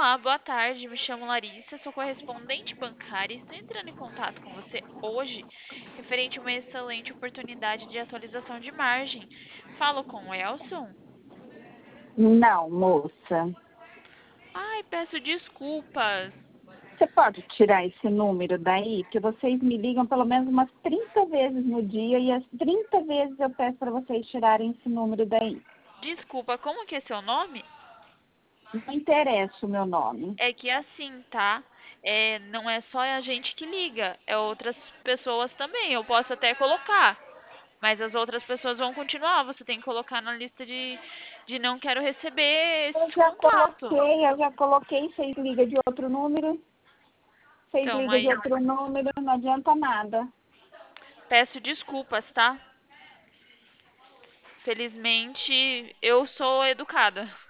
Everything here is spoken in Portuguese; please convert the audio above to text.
Olá, boa tarde. Me chamo Larissa, sou correspondente bancária e estou entrando em contato com você hoje referente a uma excelente oportunidade de atualização de margem. Falo com o Elson? Não, moça. Ai, peço desculpas. Você pode tirar esse número daí? Porque vocês me ligam pelo menos umas 30 vezes no dia e as 30 vezes eu peço para vocês tirarem esse número daí. Desculpa, como que é seu nome? Não interessa o meu nome. É que é assim, tá? Não é só a gente que liga, é outras pessoas também. Eu posso até colocar, mas as outras pessoas vão continuar. Você tem que colocar na lista de não quero receber Eu esse já contato. coloquei, eu já coloquei. Vocês ligam de outro número. Vocês Então, ligam de aí, outro número, não adianta nada. peço desculpas, tá? Felizmente, eu sou educada.